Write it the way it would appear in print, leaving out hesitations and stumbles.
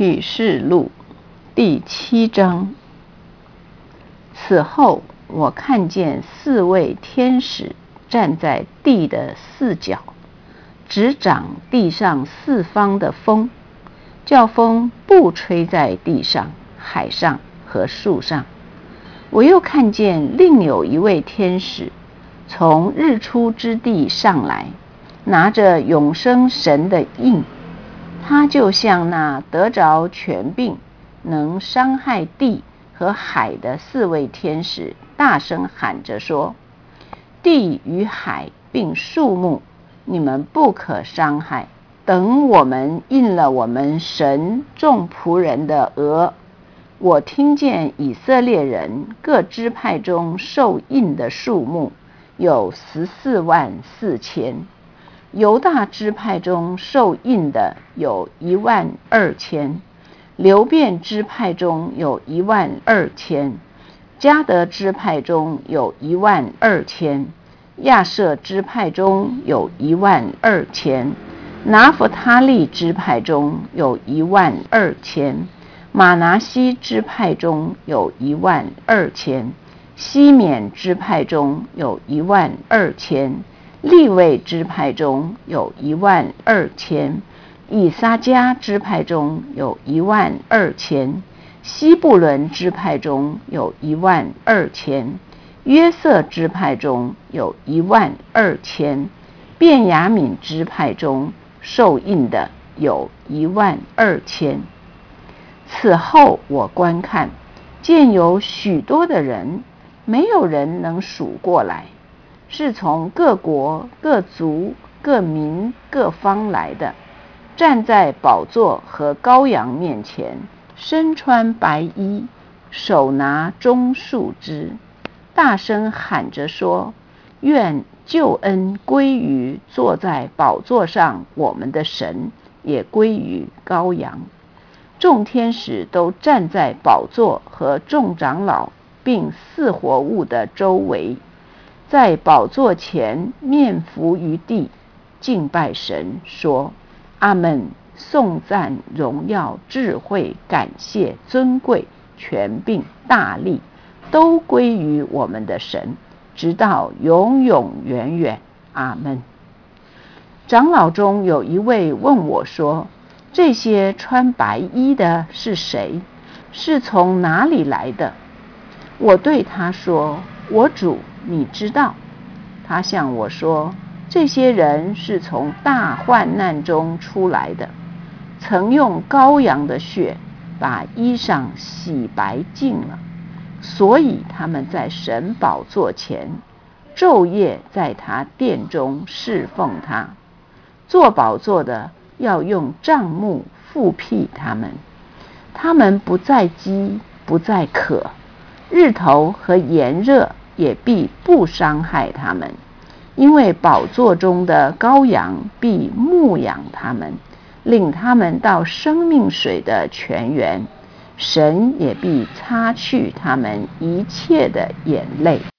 启示录第7章。此后，我看见4位天使站在地的4角，执掌地上4方的风，叫风不吹在地上、海上和树上。我又看见另有一位天使从日出之地上来，拿着永生神的印。他就像那得着权柄能伤害地和海的4位天使，大声喊着说：地与海并树木，你们不可伤害，等我们印了我们神众仆人的额。我听见以色列人各支派中受印的数目有14万4千，犹大支派中受印的有1万2千，流便支派中有1万2千，迦得支派中有1万2千，亚设支派中有1万2千，拿弗他利支派中有1万2千，马拿西支派中有1万2千，西缅支派中有1万2千，利未支派中有1万2千，以撒迦支派中有1万2千，西布伦支派中有1万2千，约瑟支派中有1万2千，便雅悯支派中受印的有1万2千。此后我观看，见有许多的人，没有人能数过来，是从各国、各族、各民、各方来的，站在宝座和羔羊面前，身穿白衣，手拿棕树枝，大声喊着说：愿救恩归于坐在宝座上我们的神，也归于羔羊。众天使都站在宝座和众长老并4活物的周围，在宝座前面伏于地，敬拜神，说：阿们，颂赞、荣耀、智慧、感谢、尊贵、权柄、大力，都归于我们的神，直到永永远远。阿们。长老中有一位问我说：这些穿白衣的是谁？是从哪里来的？我对他说：我主，你知道。他向我说：这些人是从大患难中出来的，曾用羔羊的血把衣裳洗白净了，所以他们在神宝座前昼夜在他殿中侍奉他。坐宝座的要用帐幕覆庇他们，他们不再饥，不再渴，日头和炎热也必不伤害他们，因为宝座中的羔羊必牧养他们，领他们到生命水的泉源，神也必擦去他们一切的眼泪。